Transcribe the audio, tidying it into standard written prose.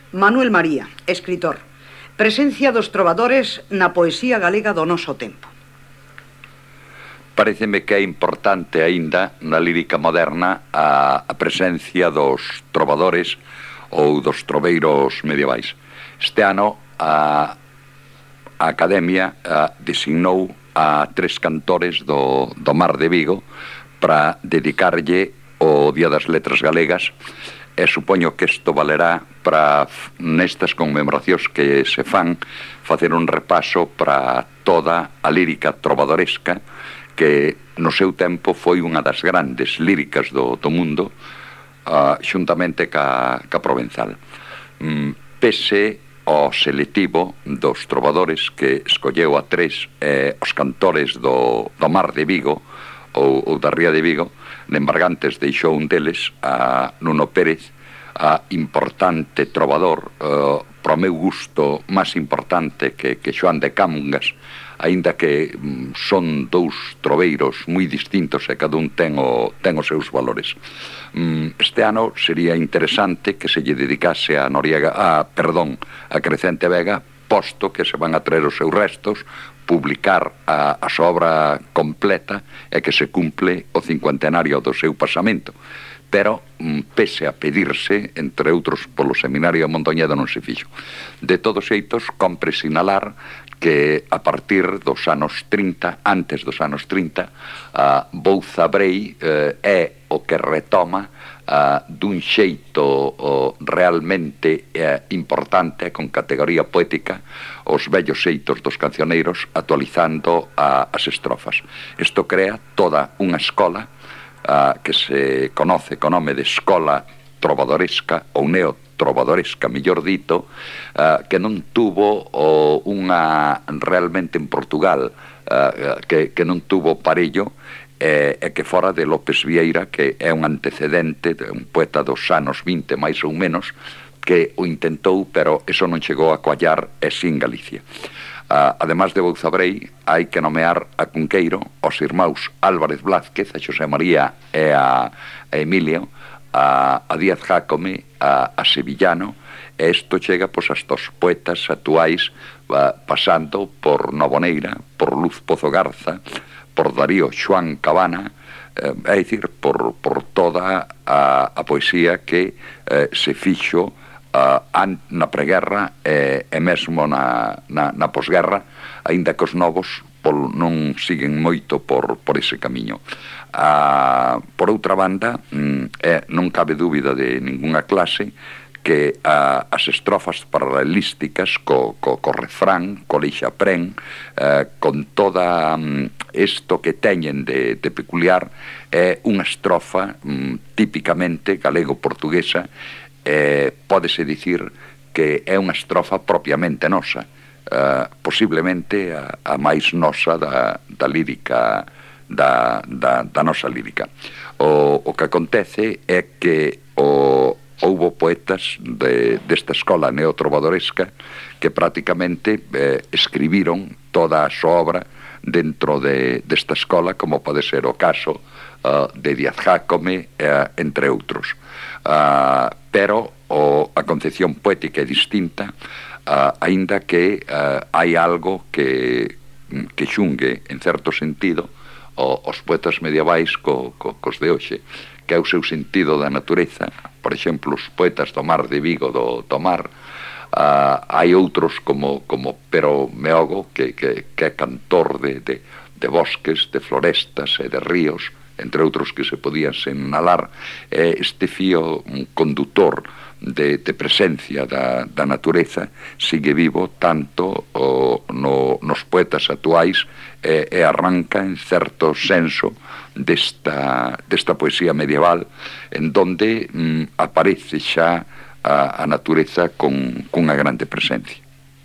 Manuel María, escritor. Presencia dos trovadores na poesía galega do noso tempo. Paréceme que é importante aínda na lírica moderna a presencia dos trovadores ou dos troveiros medievais. Este ano a Academia designou a 3 cantores do Mar de Vigo para dedicarlle o Día das Letras Galegas, e supoño que isto valerá para nestas conmemoracións que se fan facer un repaso para toda a lírica trovadoresca que no seu tempo foi unha das grandes líricas do mundo, xuntamente ca Provenzal. Pese ao selectivo dos trovadores que escolleu a 3 os cantores do Mar de Vigo ou da Ría de Vigo, Nembargantes deixou un deles, a Nuno Pérez, a importante trovador, pro meu gusto máis importante que Xoán de Cámungas, aínda que son 2 troveiros moi distintos e cada un ten os seus valores. Este ano sería interesante que se lle dedicase a Crecente Vega, posto que se van a traer os seus restos, publicar a súa obra completa e que se cumple o 50enario do seu pasamento. Pero, pese a pedirse, entre outros, polo Seminario de Mondoñedo non se fixo. De todos xeitos, compre sinalar que a partir dos anos 30, antes dos anos 30, Bouza Brei é o que retoma dun xeito realmente importante, con categoría poética, os vellos xeitos dos cancioneiros, actualizando as estrofas. Isto crea toda unha escola que se conoce co nome de escola trovadoresca ou neotrovadoresca, mellor dito, que non tuvo unha realmente en Portugal, que non tuvo parello, e que fora de López Vieira, que é un antecedente, un poeta dos anos 20 máis ou menos, que o intentou, pero eso non chegou a coallar e sin Galicia. Además de Bouza Brei, hai que nomear a Cunqueiro, os irmáus Álvarez Blázquez, a Xosé María e a Emilio, a Díaz Jácome, a Sevillano, e isto chega hasta os poetas actuais, pasando por Novoneira, por Luz Pozo Garza, por Darío Xoán Cabana, é dicir, por toda a poesía que se fixo na preguerra e mesmo na posguerra, aínda que os novos non siguen moito por ese camiño. Por outra banda, non cabe dúbida de ningunha clase que as estrofas paralelísticas co refrán, co leixaprén, con toda isto que teñen de peculiar, é unha estrofa típicamente galego-portuguesa. Pódese dicir que é unha estrofa propiamente nosa, posiblemente a máis nosa da lírica, da nosa lírica. O que acontece é que houbo poetas desta escola neotrovadoresca que prácticamente escribiron toda a súa obra dentro desta escola, como pode ser o caso de Díaz Jácome, entre outros. Pero a concepción poética é distinta, aínda que hai algo que xungue, en certo sentido, os poetas medievais cos de hoxe, que é o seu sentido da natureza. Por exemplo, os poetas do Mar de Vigo, do Mar, hai outros como Pero Meogo, que é cantor de bosques, de florestas e de ríos, entre outros que se podían señalar. Este fío condutor de presencia da natureza sigue vivo tanto nos poetas actuais e arranca en certo senso desta poesía medieval, en donde aparece xa a natureza con unha grande presencia.